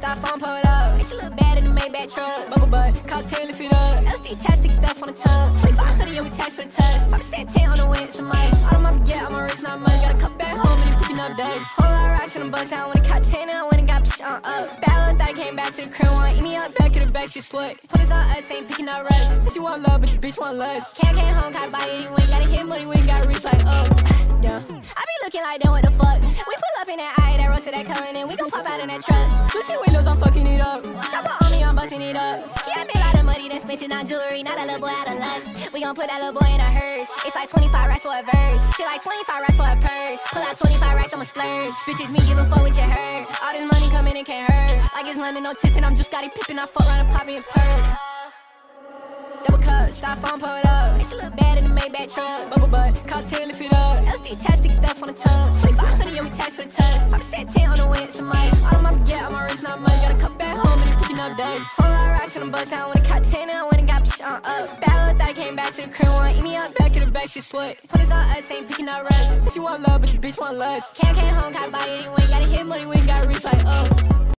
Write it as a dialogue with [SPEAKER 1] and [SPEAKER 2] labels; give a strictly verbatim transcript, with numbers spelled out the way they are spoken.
[SPEAKER 1] styrofoam pulled up. And she look bad in the Maybach truck. Bubble butt, cost ten to fit up. L S D attached, stick stuff on the tub. twenty-five hundred, yeah, we tax for the test. Papa said ten on the wind, some ice. All of my forget, I'm a rich, not money. Gotta come back home and they picking up days. Whole lot of rocks in the bus down. When I caught ten and I went and got psh on up. Bad thought I came back to the crib one. Eat me up, back in the back, she slut. Put us on us, ain't picking up rest. Said she want love, but the bitch want less. Can't came home, gotta buy it anyway. Gotta hit money, we ain't gotta reach like up. Yeah. I be looking like them, what the fuck? We pull up in that eye, that roasted that color, and we gon' pop out in that truck. Gucci windows, I'm fucking it up. Chopper on me, I'm busting it up. Yeah, I made a lot of money, then spent it on jewelry. Now that little boy out of luck. We gon' put that little boy in a hearse. It's like twenty-five racks for a verse. Shit like twenty-five racks for a purse. Pull out twenty-five racks, I'ma splurge. Bitches, me give a fuck with your hurt. All this money coming, it can't hurt. Like it's London, no tipping, I'm just Scottie Pippen. I fuck around and pop me a perk. Double cup, styrofoam pulled up. And she look bad in the Maybach truck. Bubble butt, cost ten to fit up. L S D attached, stick stuff on the tub. twenty-five hundred, yeah, we tax for the test. Papa said ten on the wind, some ice. All of my forget, I'm a rich, not money. Gotta come back home and they picking up days. Whole lot of rocks in the bus down. When I caught ten and I went and got psh on up. Bad thought I came back to the crib one. Eat me up, back in the back, she slut. Put us on us, ain't picking up rest. Said she want love, but the bitch want less. Can't came home, gotta buy it anyway. Gotta hit money, we ain't gotta reach like up.